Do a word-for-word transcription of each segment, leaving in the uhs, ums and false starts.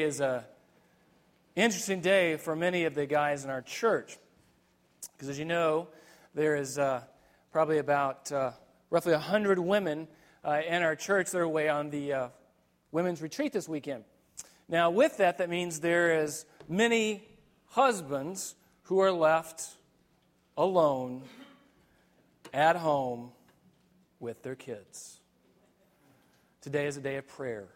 is a interesting day for many of the guys in our church. Because as you know, there is uh, probably about uh, roughly one hundred women uh, in our church that are away on the uh, women's retreat this weekend. Now, with that, that means there is many husbands who are left alone at home with their kids. Today is a day of prayer.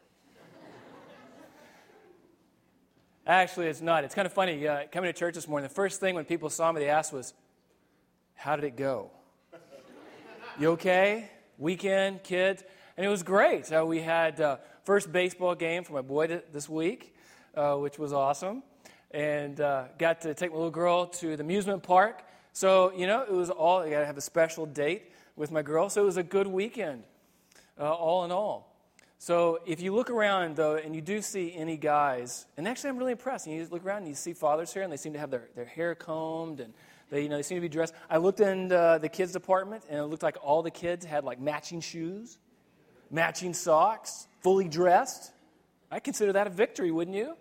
Actually, it's not. It's kind of funny. Uh, coming to church this morning, the first thing when people saw me, they asked was, how did it go? You okay? Weekend, kids? And it was great. Uh, we had uh, first baseball game for my boy th- this week, uh, which was awesome. And uh, got to take my little girl to the amusement park. So, you know, it was all, I got to have a special date with my girl. So it was a good weekend, uh, all in all. So if you look around, though, and you do see any guys, and actually I'm really impressed. And you look around and you see fathers here, and they seem to have their, their hair combed, and they, you know, they seem to be dressed. I looked in uh, the kids' department, and it looked like all the kids had, like, matching shoes, matching socks, fully dressed. I consider that a victory, wouldn't you?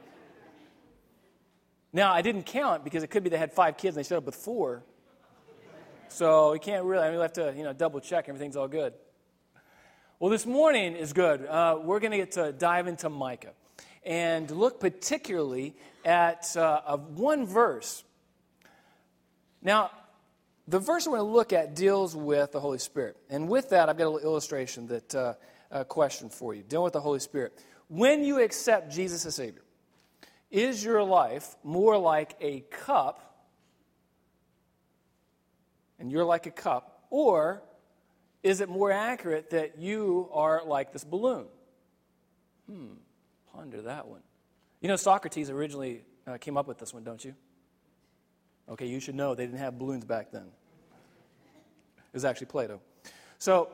Now, I didn't count because it could be they had five kids and they showed up with four. So you can't really, I mean, we have to, you know, double check everything's all good. Well, this morning is good. Uh, we're going to get to dive into Micah and look particularly at uh, one verse. Now, the verse we're going to look at deals with the Holy Spirit. And with that, I've got a little illustration, that uh, a question for you, dealing with the Holy Spirit. When you accept Jesus as Savior, is your life more like a cup, and you're like a cup, or is it more accurate that you are like this balloon? Hmm, ponder that one. You know, Socrates originally uh, came up with this one, don't you? Okay, you should know they didn't have balloons back then. It was actually Plato. So,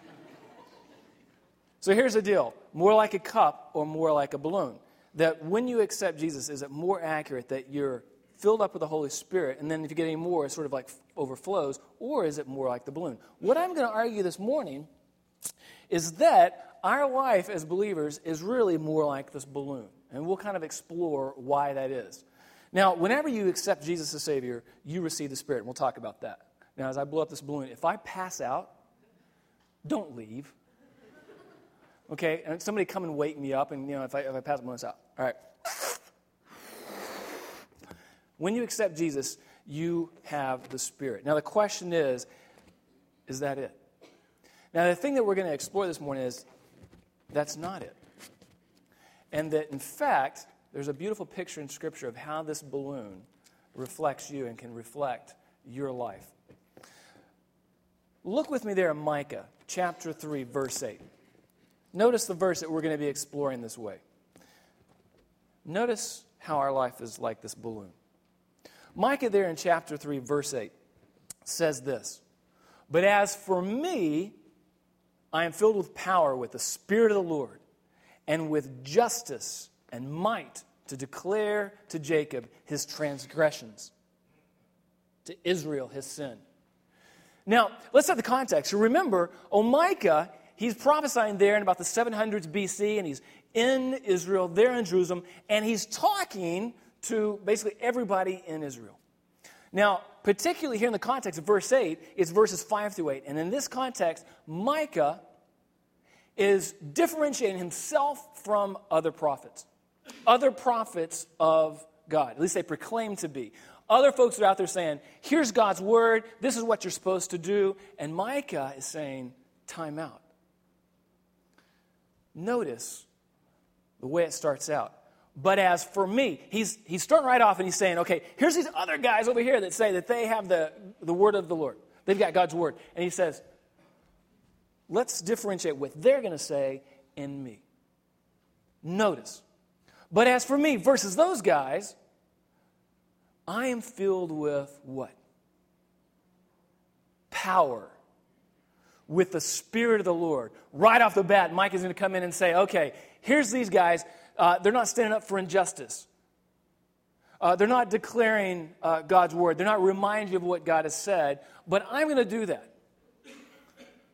so here's the deal. More like a cup or more like a balloon? That when you accept Jesus, is it more accurate that you're filled up with the Holy Spirit, and then if you get any more, it sort of like overflows, or is it more like the balloon? What I'm going to argue this morning is that our life as believers is really more like this balloon, and we'll kind of explore why that is. Now, whenever you accept Jesus as Savior, you receive the Spirit, and we'll talk about that. Now, as I blow up this balloon, if I pass out, don't leave. Okay, and somebody come and wake me up, and you know, if I if I pass the balloon, it's out. All right. When you accept Jesus, you have the Spirit. Now, the question is, is that it? Now, the thing that we're going to explore this morning is, that's not it. And that, in fact, there's a beautiful picture in Scripture of how this balloon reflects you and can reflect your life. Look with me there in Micah, chapter three, verse eight. Notice the verse that we're going to be exploring this way. Notice how our life is like this balloon. Micah there in chapter three, verse eight, says this, "But as for me, I am filled with power with the Spirit of the Lord, and with justice and might to declare to Jacob his transgressions, to Israel his sin." Now, let's set the context. So remember, O Micah, he's prophesying there in about the seven hundreds B C, and he's in Israel, there in Jerusalem, and he's talking to basically everybody in Israel. Now, particularly here in the context of verse eight, it's verses five through eight. And in this context, Micah is differentiating himself from other prophets. Other prophets of God. At least they proclaim to be. Other folks are out there saying, here's God's word, this is what you're supposed to do. And Micah is saying, time out. Notice the way it starts out. But as for me, he's he's starting right off and he's saying, okay, here's these other guys over here that say that they have the, the word of the Lord. They've got God's word. And he says, let's differentiate what they're going to say in me. Notice. But as for me versus those guys, I am filled with what? Power. With the Spirit of the Lord. Right off the bat, Mike is going to come in and say, okay, here's these guys. Uh, they're not standing up for injustice. Uh, they're not declaring uh, God's word. They're not reminding you of what God has said. But I'm going to do that.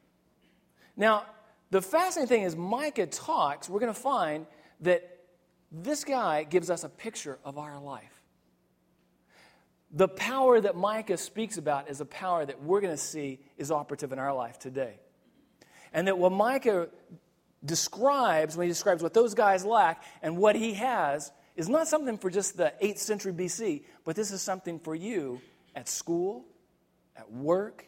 Now, the fascinating thing is Micah talks, we're going to find that this guy gives us a picture of our life. The power that Micah speaks about is a power that we're going to see is operative in our life today. And that what Micah describes, when he describes what those guys lack and what he has, is not something for just the eighth century B C, but this is something for you at school, at work,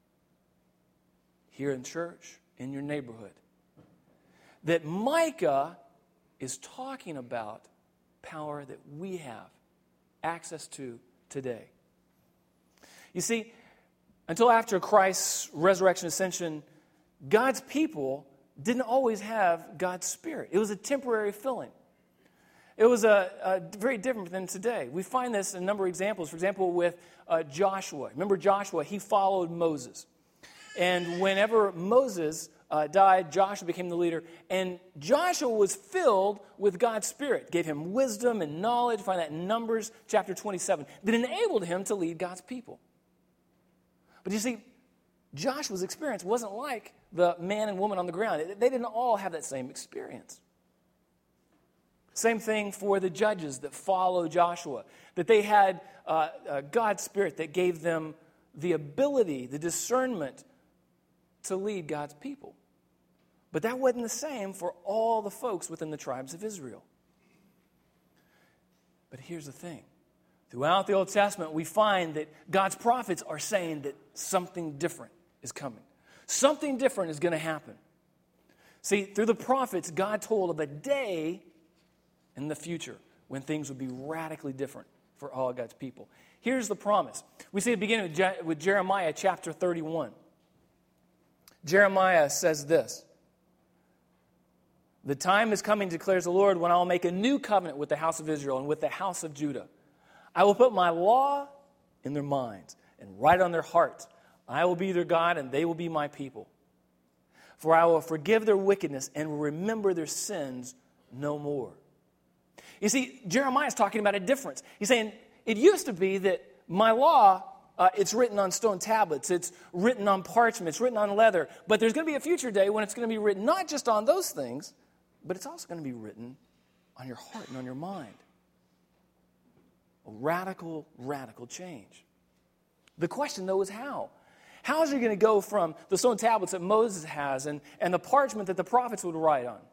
here in church, in your neighborhood. That Micah is talking about power that we have access to today. You see, until after Christ's resurrection ascension, God's people didn't always have God's Spirit. It was a temporary filling. It was a, a very different than today. We find this in a number of examples. For example, with uh, Joshua. Remember Joshua? He followed Moses. And whenever Moses uh, died, Joshua became the leader. And Joshua was filled with God's Spirit. Gave him wisdom and knowledge. Find that in Numbers chapter twenty-seven. That enabled him to lead God's people. But you see, Joshua's experience wasn't like the man and woman on the ground. They didn't all have that same experience. Same thing for the judges that follow Joshua. That they had uh, uh, God's Spirit that gave them the ability, the discernment to lead God's people. But that wasn't the same for all the folks within the tribes of Israel. But here's the thing. Throughout the Old Testament, we find that God's prophets are saying that something different is coming. Something different is going to happen. See, through the prophets, God told of a day in the future when things would be radically different for all of God's people. Here's the promise. We see it beginning with, Je- with Jeremiah chapter thirty-one. Jeremiah says this. The time is coming, declares the Lord, when I will make a new covenant with the house of Israel and with the house of Judah. I will put my law in their minds and write on their hearts. I will be their God and they will be my people. For I will forgive their wickedness and will remember their sins no more. You see, Jeremiah is talking about a difference. He's saying, it used to be that my law, uh, it's written on stone tablets, it's written on parchment, it's written on leather, but there's going to be a future day when it's going to be written not just on those things, but it's also going to be written on your heart and on your mind. A radical, radical change. The question, though, is how? How is it going to go from the stone tablets that Moses has and, and the parchment that the prophets would write on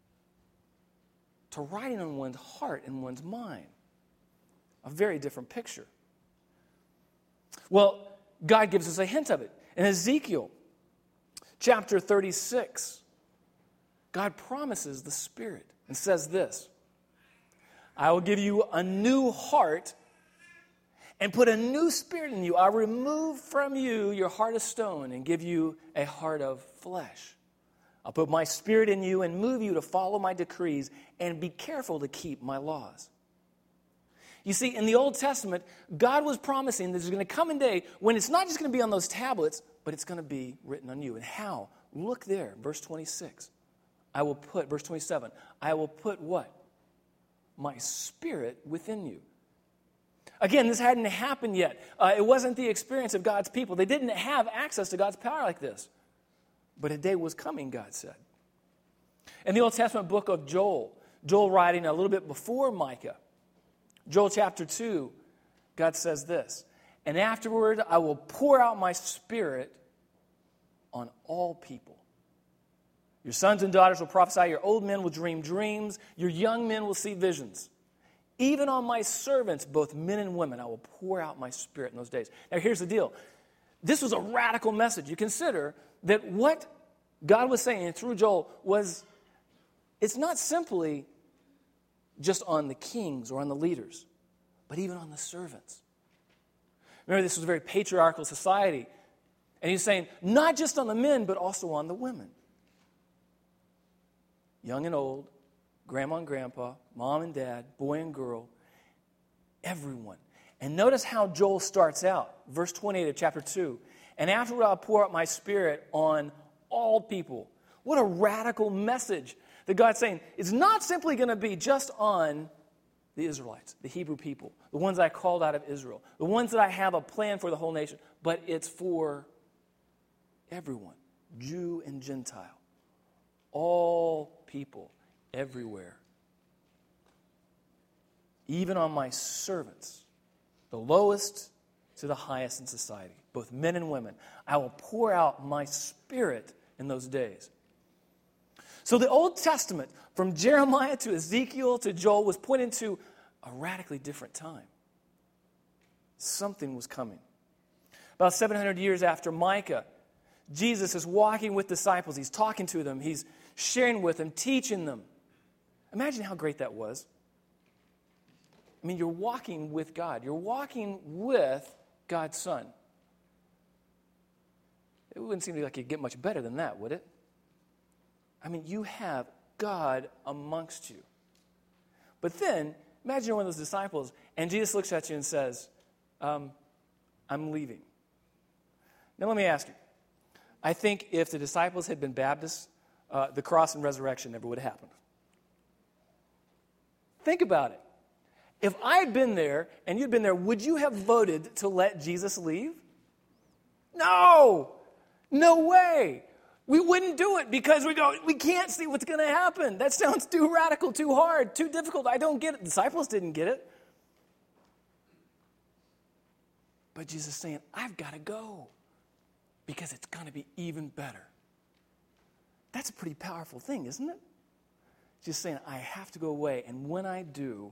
to writing on one's heart and one's mind? A very different picture. Well, God gives us a hint of it. In Ezekiel chapter thirty-six, God promises the Spirit and says this, I will give you a new heart and put a new spirit in you. I'll remove from you your heart of stone and give you a heart of flesh. I'll put my spirit in you and move you to follow my decrees and be careful to keep my laws. You see, in the Old Testament, God was promising that there's going to come a day when it's not just going to be on those tablets, but it's going to be written on you. And how? Look there, verse twenty-six. I will put, verse twenty-seven, I will put what? My spirit within you. Again, this hadn't happened yet. Uh, it wasn't the experience of God's people. They didn't have access to God's power like this. But a day was coming, God said. In the Old Testament book of Joel, Joel writing a little bit before Micah, Joel chapter two, God says this, and afterward I will pour out my spirit on all people. Your sons and daughters will prophesy, your old men will dream dreams, your young men will see visions. Even on my servants, both men and women, I will pour out my spirit in those days. Now here's the deal. This was a radical message. You consider that what God was saying through Joel was, it's not simply just on the kings or on the leaders, but even on the servants. Remember, this was a very patriarchal society. And he's saying, not just on the men, but also on the women. Young and old, grandma and grandpa, mom and dad, boy and girl, everyone. And notice how Joel starts out, verse twenty-eight of chapter two. And afterward I'll pour out my spirit on all people. What a radical message that God's saying. It's not simply going to be just on the Israelites, the Hebrew people, the ones I called out of Israel, the ones that I have a plan for the whole nation, but it's for everyone, Jew and Gentile, all people, everywhere. even on my servants, the lowest to the highest in society, both men and women. I will pour out my Spirit in those days. So the Old Testament, from Jeremiah to Ezekiel to Joel, was pointing to a radically different time. Something was coming. About seven hundred years after Micah, Jesus is walking with disciples. He's talking to them. He's sharing with them, teaching them. Imagine how great that was. I mean, you're walking with God. You're walking with God's Son. It wouldn't seem like you'd get much better than that, would it? I mean, you have God amongst you. But then, imagine you're one of those disciples, and Jesus looks at you and says, um, I'm leaving. Now, let me ask you. I think if the disciples had been Baptists, uh, the cross and resurrection never would have happened. Think about it. If I had been there and you'd been there, would you have voted to let Jesus leave? No! No way! We wouldn't do it because we go, we can't see what's going to happen. That sounds too radical, too hard, too difficult. I don't get it. The disciples didn't get it. But Jesus is saying, I've got to go because it's going to be even better. That's a pretty powerful thing, isn't it? Just saying, I have to go away, and when I do,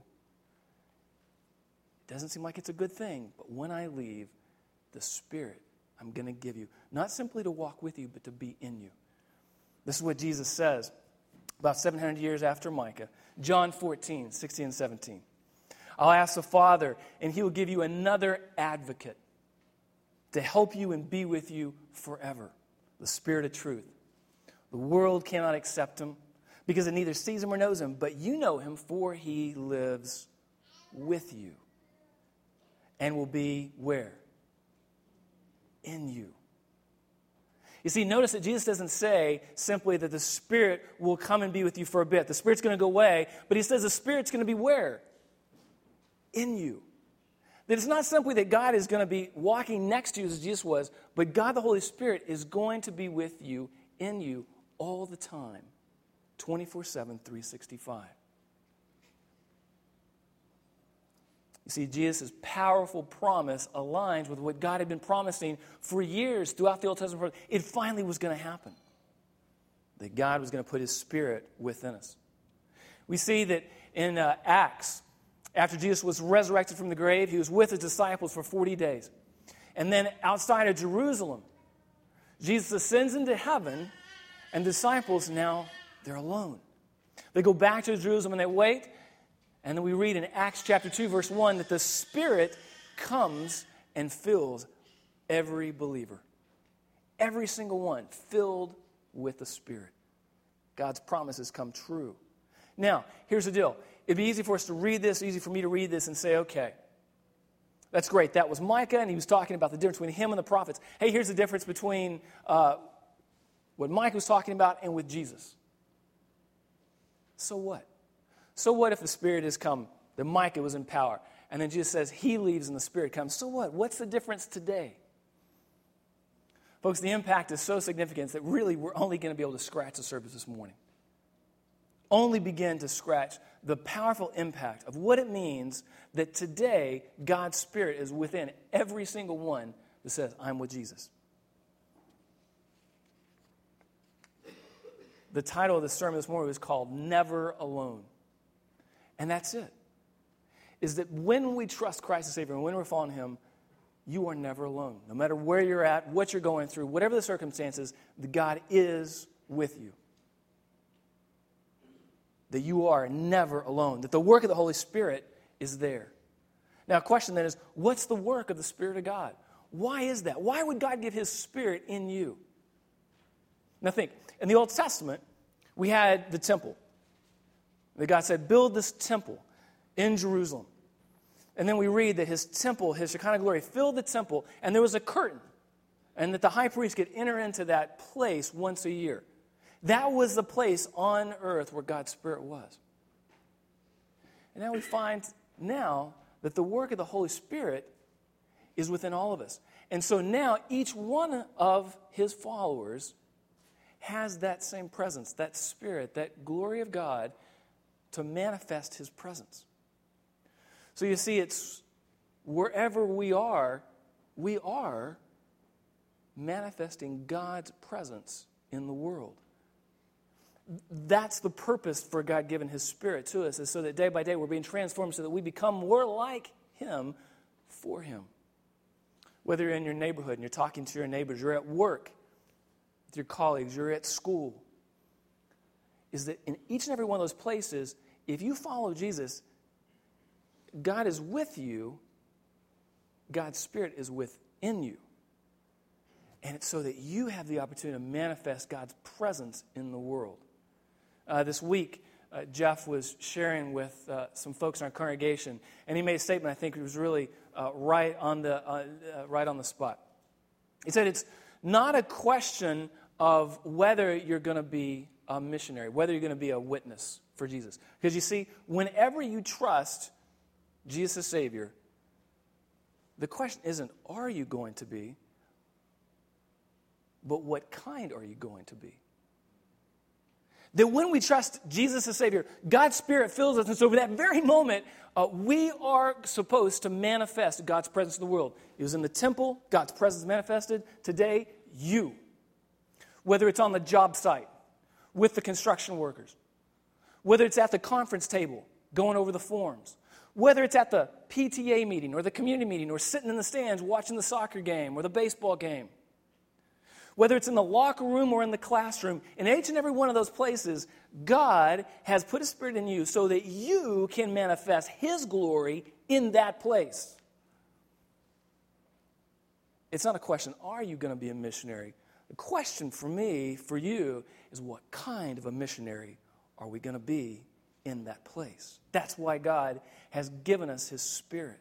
it doesn't seem like it's a good thing, but when I leave, the Spirit I'm going to give you, not simply to walk with you, but to be in you. This is what Jesus says about seven hundred years after Micah. John fourteen, sixteen and seventeen. I'll ask the Father, and He will give you another advocate to help you and be with you forever, the Spirit of truth. The world cannot accept Him because it neither sees Him or knows Him, but you know Him, for He lives with you and will be where? In you. You see, notice that Jesus doesn't say simply that the Spirit will come and be with you for a bit. The Spirit's going to go away, but He says the Spirit's going to be where? In you. That it's not simply that God is going to be walking next to you as Jesus was, but God the Holy Spirit is going to be with you, in you, all the time, twenty-four seven, three sixty-five. You see, Jesus' powerful promise aligns with what God had been promising for years throughout the Old Testament. It finally was going to happen. That God was going to put His Spirit within us. We see that in uh, Acts, after Jesus was resurrected from the grave, He was with His disciples for forty days. And then outside of Jerusalem, Jesus ascends into heaven, and disciples now, they're alone. They go back to Jerusalem and they wait. And then we read in Acts chapter two, verse one, that the Spirit comes and fills every believer. Every single one filled with the Spirit. God's promises come true. Now, here's the deal. It'd be easy for us to read this, easy for me to read this and say, okay, that's great. That was Micah, and he was talking about the difference between him and the prophets. Hey, here's the difference between uh, what Micah was talking about and with Jesus. So what? So what if the Spirit has come, that Micah was in power, and then Jesus says He leaves and the Spirit comes? So what? What's the difference today? Folks, the impact is so significant that really we're only going to be able to scratch the surface this morning. Only begin to scratch the powerful impact of what it means that today God's Spirit is within every single one that says, I'm with Jesus. The title of the sermon this morning was called Never Alone. And that's it. Is that when we trust Christ as Savior and when we're following Him, you are never alone. No matter where you're at, what you're going through, whatever the circumstances, the God is with you. That you are never alone. That the work of the Holy Spirit is there. Now, a question then is, what's the work of the Spirit of God? Why is that? Why would God give His Spirit in you? Now think, in the Old Testament, we had the temple. That God said, build this temple in Jerusalem. And then we read that His temple, His Shekinah glory, filled the temple, and there was a curtain, and that the high priest could enter into that place once a year. That was the place on earth where God's Spirit was. And now we find now that the work of the Holy Spirit is within all of us. And so now each one of His followers has that same presence, that Spirit, that glory of God to manifest His presence. So you see, it's wherever we are, we are manifesting God's presence in the world. That's the purpose for God giving His Spirit to us, is so that day by day we're being transformed so that we become more like Him for Him. Whether you're in your neighborhood and you're talking to your neighbors, you're at work with your colleagues, you're at school, is that in each and every one of those places, if you follow Jesus, God is with you, God's Spirit is within you. And it's so that you have the opportunity to manifest God's presence in the world. Uh, this week, uh, Jeff was sharing with uh, some folks in our congregation, and he made a statement I think was really uh, right on the uh, uh, right on the spot. He said it's not a question of whether you're going to be a missionary, whether you're going to be a witness for Jesus. Because you see, whenever you trust Jesus as Savior, the question isn't, are you going to be, but what kind are you going to be? That when we trust Jesus as Savior, God's Spirit fills us, and so for that very moment, uh, we are supposed to manifest God's presence in the world. It was in the temple, God's presence manifested. Today, you. Whether it's on the job site, with the construction workers, whether it's at the conference table, going over the forms, whether it's at the P T A meeting or the community meeting or sitting in the stands watching the soccer game or the baseball game, whether it's in the locker room or in the classroom, in each and every one of those places, God has put His Spirit in you so that you can manifest His glory in that place. It's not a question, are you going to be a missionary? The question for me, for you, is what kind of a missionary are we going to be in that place? That's why God has given us His Spirit.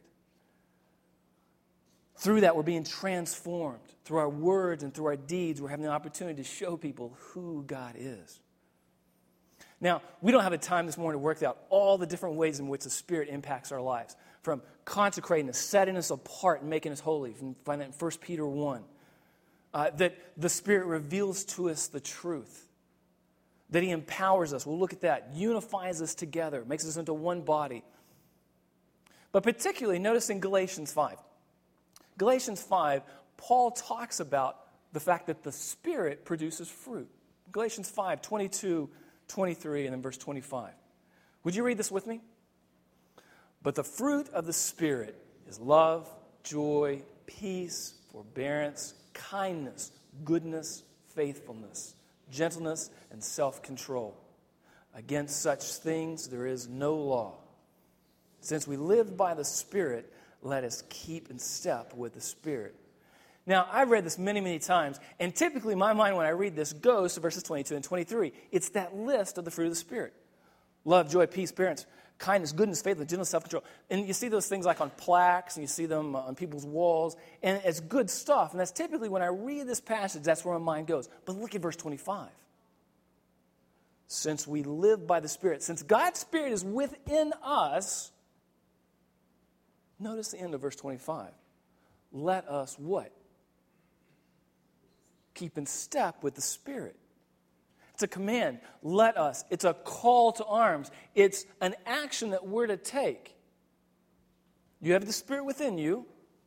Through that, we're being transformed. Through our words and through our deeds, we're having the opportunity to show people who God is. Now, we don't have a time this morning to work out all the different ways in which the Spirit impacts our lives. From consecrating us, setting us apart, and making us holy. You can find that in First Peter one. Uh, that the Spirit reveals to us the truth. That He empowers us. We'll look at that. Unifies us together. Makes us into one body. But particularly, notice in Galatians five. Galatians five, Paul talks about the fact that the Spirit produces fruit. Galatians five, twenty-two, twenty-three, and then verse twenty-five. Would you read this with me? But the fruit of the Spirit is love, joy, peace, forbearance, kindness, goodness, faithfulness, gentleness, and self-control. Against such things there is no law. Since we live by the Spirit, let us keep in step with the Spirit. Now, I've read this many, many times, and typically my mind when I read this goes to verses twenty-two and twenty-three. It's that list of the fruit of the Spirit. Love, joy, peace, forbearance, kindness, goodness, faithfulness, gentleness, self-control. And you see those things like on plaques, and you see them on people's walls, and it's good stuff. And that's typically when I read this passage, that's where my mind goes. But look at verse twenty-five. Since we live by the Spirit, since God's Spirit is within us, notice the end of verse twenty-five. Let us what? Keep in step with the Spirit. It's a command. Let us. It's a call to arms. It's an action that we're to take. You have the Spirit within you.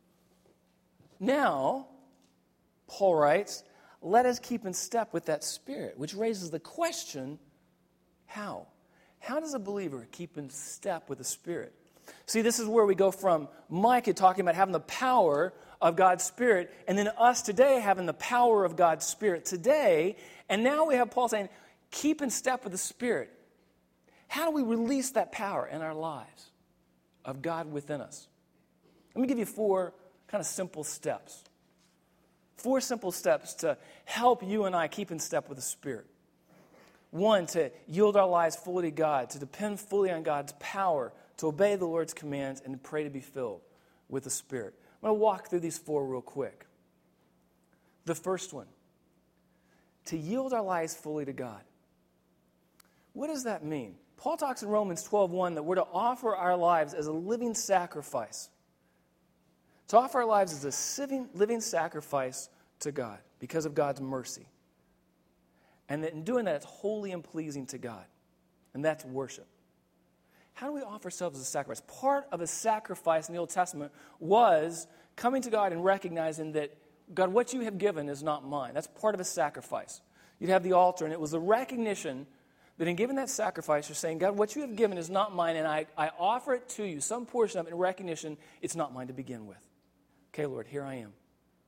Now, Paul writes, let us keep in step with that Spirit, which raises the question, how? How does a believer keep in step with the Spirit? See, this is where we go from Micah talking about having the power of God's Spirit, and then us today having the power of God's Spirit today, and now we have Paul saying, keep in step with the Spirit. How do we release that power in our lives of God within us? Let me give you four kind of simple steps. Four simple steps to help you and I keep in step with the Spirit. One, to yield our lives fully to God, to depend fully on God's power, to obey the Lord's commands, and to pray to be filled with the Spirit. I'm going to walk through these four real quick. The first one, to yield our lives fully to God. What does that mean? Paul talks in Romans twelve one that we're to offer our lives as a living sacrifice. To offer our lives as a living sacrifice to God because of God's mercy. And that in doing that, it's holy and pleasing to God. And that's worship. how do we offer ourselves as a sacrifice? Part of a sacrifice in the Old Testament was coming to God and recognizing that, God, what you have given is not mine. That's part of a sacrifice. You'd have the altar, and it was the recognition that in giving that sacrifice, you're saying, God, what you have given is not mine, and I, I offer it to you, some portion of it, in recognition it's not mine to begin with. Okay, Lord, here I am.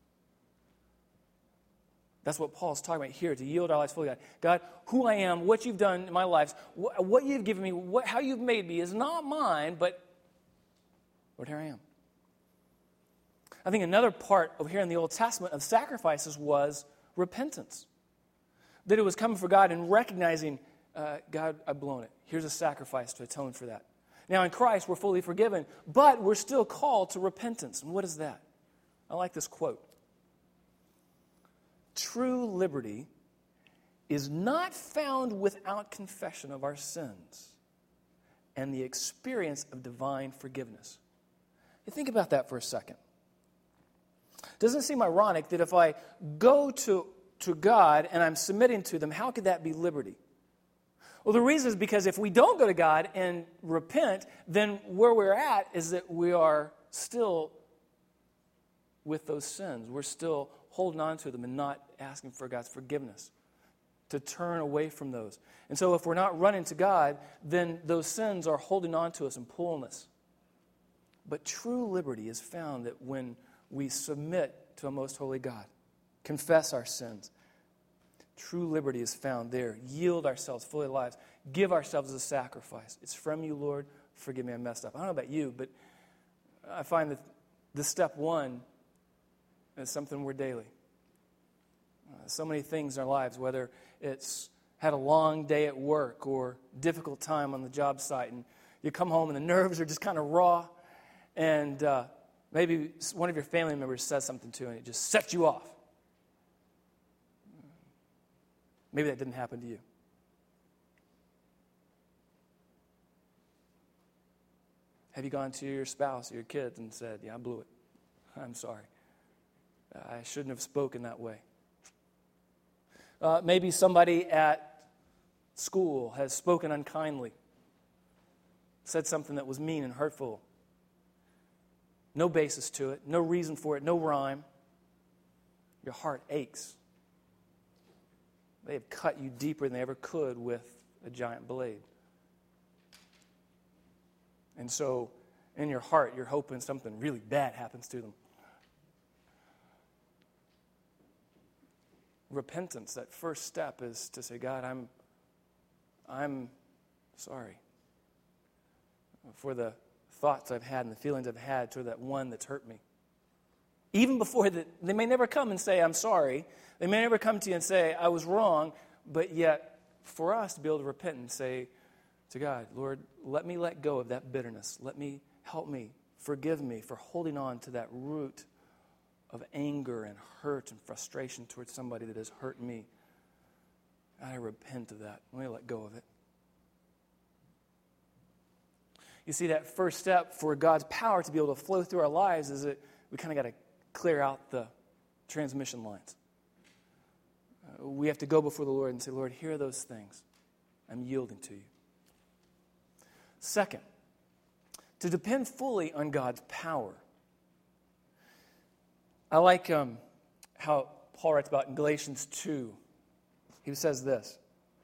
That's what Paul's talking about here, to yield our lives fully to God. God, who I am, what you've done in my life, what, what you've given me, what, how you've made me is not mine, but, Lord, here I am. I think another part over here in the Old Testament of sacrifices was repentance. That it was coming for God and recognizing, uh, God, I've blown it. Here's a sacrifice to atone for that. Now in Christ, we're fully forgiven, but we're still called to repentance. And what is that? I like this quote. True liberty is not found without confession of our sins and the experience of divine forgiveness. You think about that for a second. Doesn't it seem ironic that if I go to, to God and I'm submitting to them, how could that be liberty? Well, the reason is because if we don't go to God and repent, then where we're at is that we are still with those sins. We're still holding on to them and not asking for God's forgiveness, to turn away from those. And so if we're not running to God, then those sins are holding on to us and pulling us. But true liberty is found that when we submit to a most holy God, confess our sins. True liberty is found there. Yield ourselves fully alive. Give ourselves as a sacrifice. It's from you, Lord. Forgive me, I messed up. I don't know about you, but I find that the step one is something we're daily. Uh, so many things in our lives, whether it's had a long day at work or difficult time on the job site, and you come home and the nerves are just kind of raw, and uh, maybe one of your family members says something to you and it just sets you off. Maybe that didn't happen to you. Have you gone to your spouse or your kids and said, yeah, I blew it. I'm sorry. I shouldn't have spoken that way. Uh, maybe somebody at school has spoken unkindly, said something that was mean and hurtful. No basis to it, no reason for it, no rhyme. Your heart aches. They have cut you deeper than they ever could with a giant blade. And so, in your heart, you're hoping something really bad happens to them. Repentance, that first step is to say, God, I'm, I'm sorry for the thoughts I've had and the feelings I've had toward that one that's hurt me. Even before that, they may never come and say, I'm sorry. They may never come to you and say, I was wrong. But yet, for us to be able to repent and say to God, Lord, let me let go of that bitterness. Let me, help me, forgive me for holding on to that root of anger and hurt and frustration towards somebody that has hurt me. I repent of that. Let me let go of it. You see, that first step for God's power to be able to flow through our lives is that we kind of got to clear out the transmission lines. Uh, we have to go before the Lord and say, Lord, here are those things. I'm yielding to you. Second, to depend fully on God's power. I like um, how Paul writes about in Galatians two. He says this.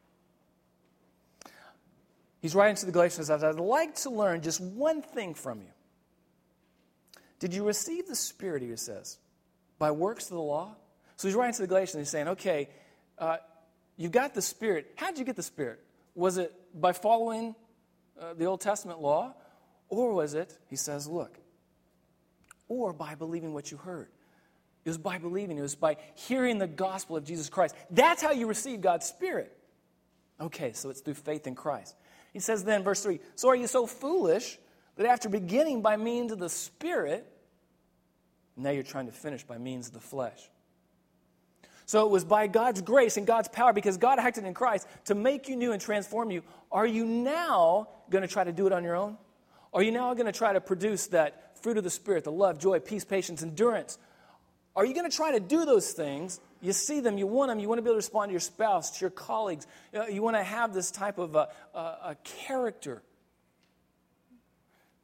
He's writing to the Galatians, I'd like to learn just one thing from you. Did you receive the Spirit, he says, by works of the law? So he's writing to the Galatians, and he's saying, okay, uh, you got the Spirit. How did you get the Spirit? Was it by following uh, the Old Testament law? Or was it, he says, look, or by believing what you heard? It was by believing. It was by hearing the gospel of Jesus Christ. That's how you receive God's Spirit. Okay, so it's through faith in Christ. He says then, verse three, so are you so foolish that after beginning by means of the Spirit, now you're trying to finish by means of the flesh. So it was by God's grace and God's power, because God acted in Christ to make you new and transform you. Are you now going to try to do it on your own? Are you now going to try to produce that fruit of the Spirit, the love, joy, peace, patience, endurance? Are you going to try to do those things? You see them, you want them, you want to be able to respond to your spouse, to your colleagues. You want to have this type of a, a, a character.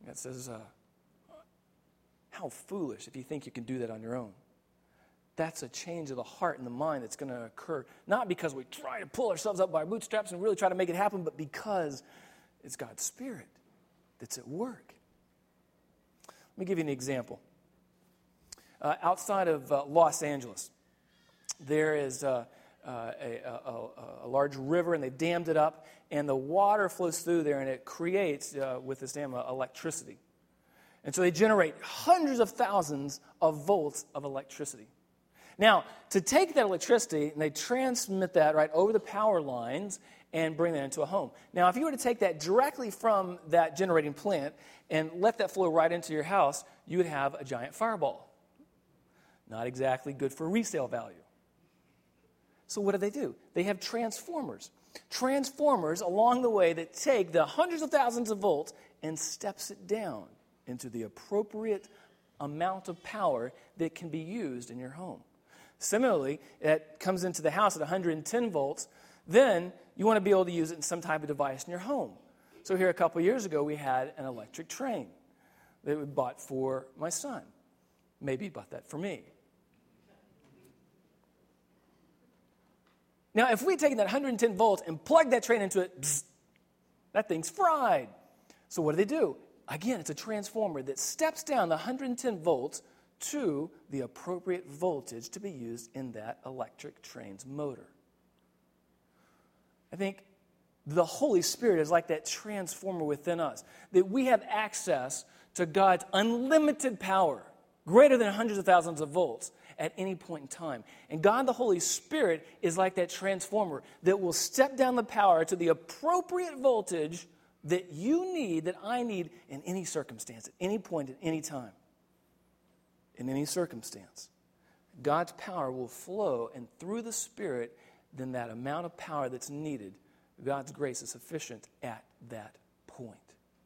It says, uh, how foolish if you think you can do that on your own. That's a change of the heart and the mind that's going to occur, not because we try to pull ourselves up by our bootstraps and really try to make it happen, but because it's God's Spirit that's at work. Let me give you an example. Uh, outside of uh, Los Angeles, there is uh, uh, a, a, a large river, and they've dammed it up, and the water flows through there, and it creates, uh, with this dam, uh, electricity. And so they generate hundreds of thousands of volts of electricity. Now, to take that electricity, and they transmit that right over the power lines and bring that into a home. Now, if you were to take that directly from that generating plant and let that flow right into your house, you would have a giant fireball. Not exactly good for resale value. So what do they do? They have transformers. Transformers along the way that take the hundreds of thousands of volts and steps it down into the appropriate amount of power that can be used in your home. Similarly, it comes into the house at one hundred ten volts. Then you want to be able to use it in some type of device in your home. So here a couple years ago, we had an electric train that we bought for my son. Maybe he bought that for me. Now, if we'd taken that one hundred ten volts and plugged that train into it, bzz, that thing's fried. So what do they do? Again, it's a transformer that steps down the one hundred ten volts to the appropriate voltage to be used in that electric train's motor. I think the Holy Spirit is like that transformer within us, that we have access to God's unlimited power, greater than hundreds of thousands of volts at any point in time. And God, the Holy Spirit, is like that transformer that will step down the power to the appropriate voltage that you need, that I need in any circumstance, at any point, at any time, in any circumstance. God's power will flow, and through the Spirit, then that amount of power that's needed, God's grace is sufficient at that point.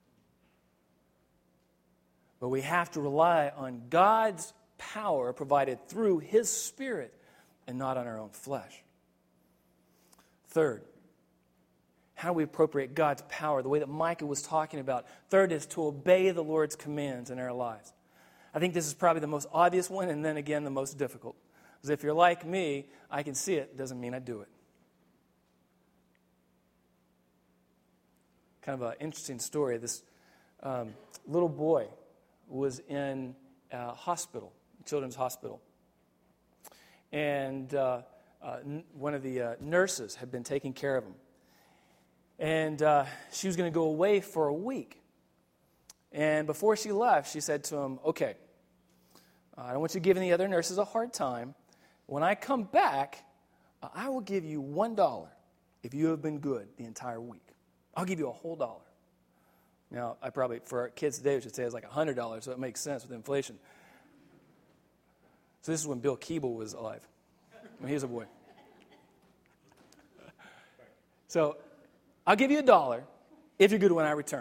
But we have to rely on God's power provided through His Spirit and not on our own flesh. Third, how do we appropriate God's power, the way that Micah was talking about? Third is to obey the Lord's commands in our lives. I think this is probably the most obvious one, and then again the most difficult. Because if you're like me, I can see it, doesn't mean I do it. Kind of an interesting story. This um, little boy was in a hospital, a children's hospital. And uh, uh, n- one of the uh, nurses had been taking care of him. And uh, she was going to go away for a week. And before she left, she said to him, okay, I don't want you giving the other nurses a hard time. When I come back, uh, I will give you one dollar if you have been good the entire week. I'll give you a whole dollar. Now, I probably, for our kids today, we should say it's like one hundred dollars, so it makes sense with inflation. So this is when Bill Keeble was alive, when he was a boy. So I'll give you a dollar if you're good when I return.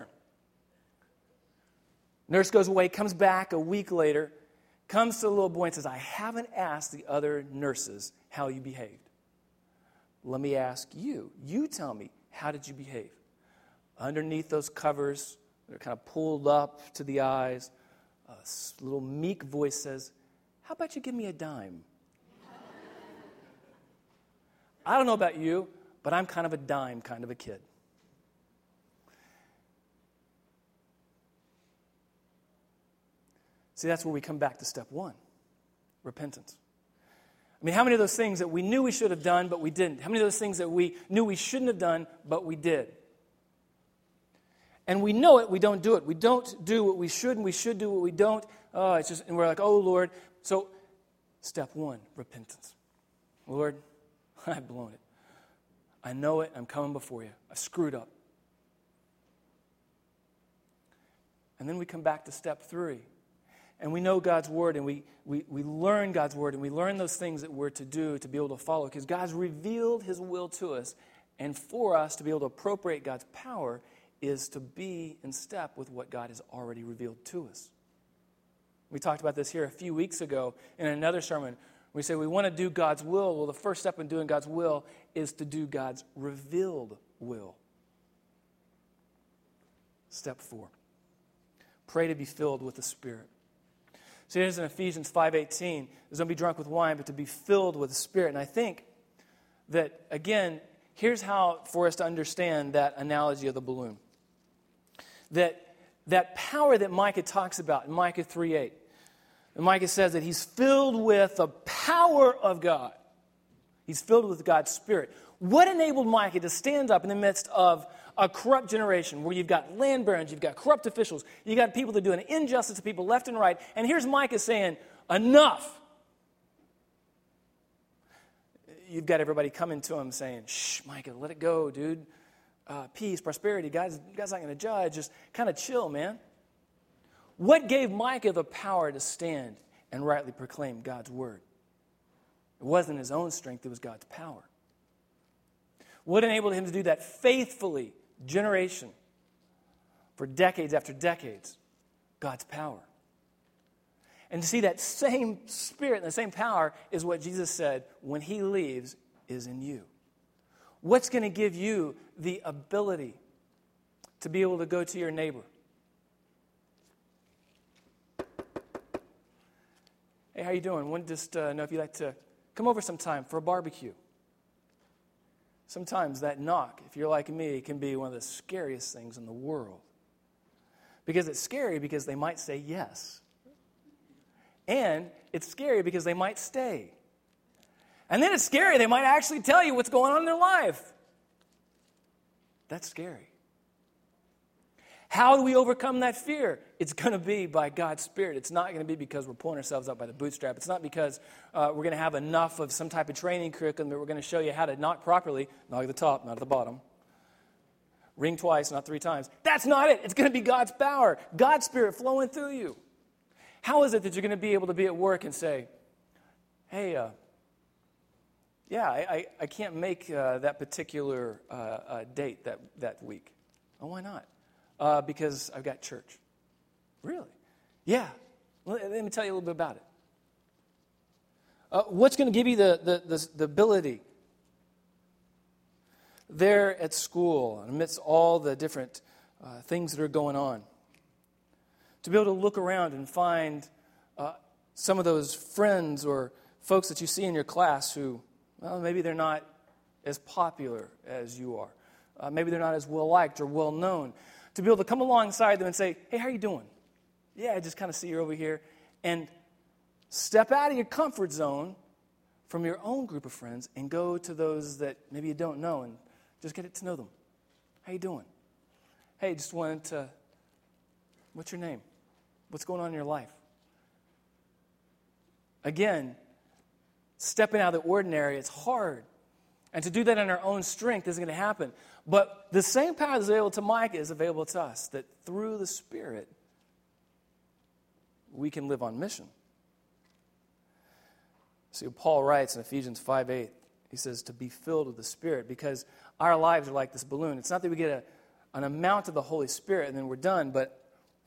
Nurse goes away, comes back a week later, comes to the little boy and says, I haven't asked the other nurses how you behaved. Let me ask you. You tell me, how did you behave? Underneath those covers, they're kind of pulled up to the eyes, a little meek voice says, how about you give me a dime? I don't know about you, but I'm kind of a dime kind of a kid. See, that's where we come back to step one, repentance. I mean, how many of those things that we knew we should have done, but we didn't? How many of those things that we knew we shouldn't have done, but we did? And we know it, we don't do it. We don't do what we should, and we should do what we don't. Oh, it's just, and we're like, oh, Lord. So, step one, repentance. Lord, I've blown it. I know it. I'm coming before you. I screwed up. And then we come back to step three. And we know God's word, and we, we, we learn God's word, and we learn those things that we're to do to be able to follow, because God's revealed His will to us. And for us to be able to appropriate God's power is to be in step with what God has already revealed to us. We talked about this here a few weeks ago in another sermon. We say we want to do God's will. Well, the first step in doing God's will is to do God's revealed will. Step four. Pray to be filled with the Spirit. So it is in Ephesians five eighteen, is don't be drunk with wine, but to be filled with the Spirit. And I think that, again, here's how for us to understand that analogy of the balloon. That, that power that Micah talks about in Micah three eight. And Micah says that he's filled with the power of God. He's filled with God's Spirit. What enabled Micah to stand up in the midst of a corrupt generation where you've got land barons, you've got corrupt officials, you've got people that are doing injustice to people left and right, and here's Micah saying, enough. You've got everybody coming to him saying, shh, Micah, let it go, dude. Uh, peace, prosperity, God's, God's not going to judge. Just kind of chill, man. What gave Micah the power to stand and rightly proclaim God's word? It wasn't his own strength, it was God's power. What enabled him to do that faithfully, generation, for decades after decades? God's power. And to see that same spirit and the same power is what Jesus said, when he leaves, is in you. What's going to give you the ability to be able to go to your neighbor? Hey, how you doing? Want to just uh, know if you'd like to come over sometime for a barbecue. Sometimes that knock, if you're like me, can be one of the scariest things in the world. Because it's scary because they might say yes. And it's scary because they might stay. And then it's scary, they might actually tell you what's going on in their life. That's scary. How do we overcome that fear? It's going to be by God's Spirit. It's not going to be because we're pulling ourselves up by the bootstrap. It's not because uh, we're going to have enough of some type of training curriculum that we're going to show you how to knock properly. Knock at the top, not at the bottom. Ring twice, not three times. That's not it. It's going to be God's power, God's Spirit flowing through you. How is it that you're going to be able to be at work and say, hey, uh, yeah, I, I, I can't make uh, that particular uh, uh, date that, that week. Oh, why not? Uh, because I've got church. Really? Yeah. Let, let me tell you a little bit about it. Uh, what's going to give you the, the, the, the ability there at school, amidst all the different uh, things that are going on, to be able to look around and find uh, some of those friends or folks that you see in your class who, well, maybe they're not as popular as you are. Uh, maybe they're not as well-liked or well-known. To be able to come alongside them and say, hey, how you doing? Yeah, I just kind of see you over here. And step out of your comfort zone from your own group of friends and go to those that maybe you don't know and just get to know them. How you doing? Hey, just wanted to, what's your name? What's going on in your life? Again, stepping out of the ordinary, it's hard. And to do that in our own strength isn't going to happen. But the same power that's available to Micah is available to us, that through the Spirit, we can live on mission. See what Paul writes in Ephesians five eight. He says to be filled with the Spirit, because our lives are like this balloon. It's not that we get a, an amount of the Holy Spirit and then we're done, but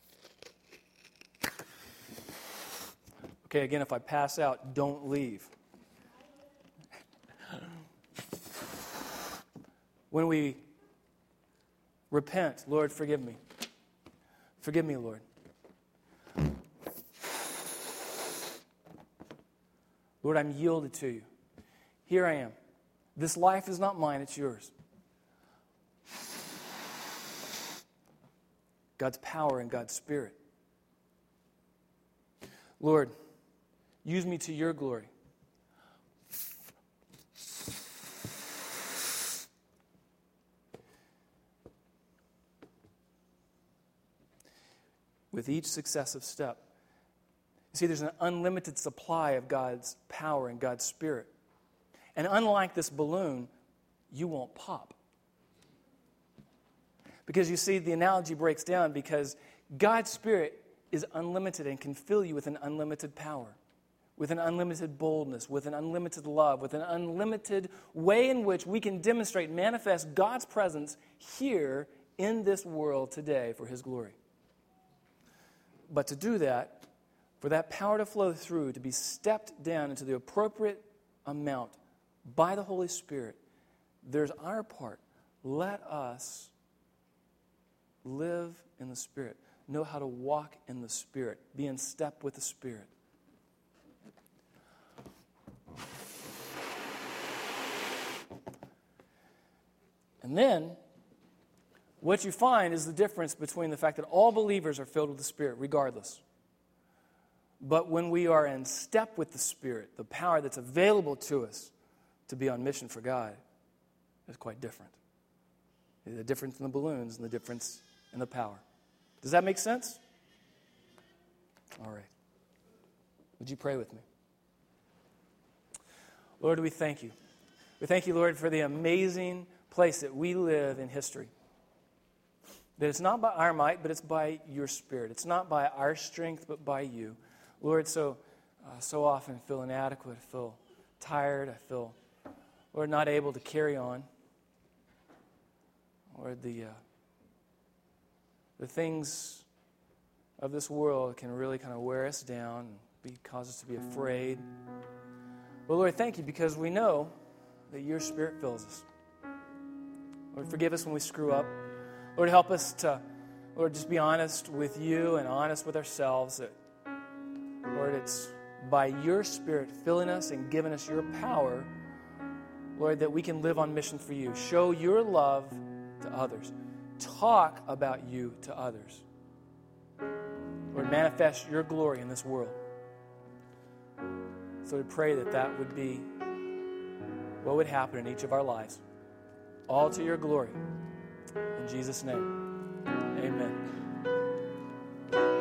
okay, again, if I pass out, don't leave. When we repent, Lord, forgive me. Forgive me, Lord. Lord, I'm yielded to you. Here I am. This life is not mine, it's yours. God's power and God's Spirit. Lord, use me to your glory. With each successive step. You see, there's an unlimited supply of God's power and God's Spirit. And unlike this balloon, you won't pop. Because you see, the analogy breaks down because God's Spirit is unlimited and can fill you with an unlimited power, with an unlimited boldness, with an unlimited love, with an unlimited way in which we can demonstrate, manifest God's presence here in this world today for His glory. But to do that, for that power to flow through, to be stepped down into the appropriate amount by the Holy Spirit, there's our part. Let us live in the Spirit. know how to walk in the Spirit, be in step with the Spirit. And then, what you find is the difference between the fact that all believers are filled with the Spirit, regardless. But when we are in step with the Spirit, the power that's available to us to be on mission for God is quite different. The difference in the balloons and the difference in the power. Does that make sense? All right. Would you pray with me? Lord, we thank you. We thank you, Lord, for the amazing place that we live in history. That it's not by our might, but it's by your Spirit. It's not by our strength, but by you. Lord, so uh, so often I feel inadequate, I feel tired, I feel, Lord, not able to carry on. Lord, the, uh, the things of this world can really kind of wear us down and be, cause us to be afraid. But Lord, thank you because we know that your Spirit fills us. Lord, forgive us when we screw up. Lord, help us to, Lord, just be honest with you and honest with ourselves. That, Lord, it's by your Spirit filling us and giving us your power, Lord, that we can live on mission for you. Show your love to others. Talk about you to others. Lord, manifest your glory in this world. So we pray that that would be what would happen in each of our lives. All to your glory. In Jesus' name, amen.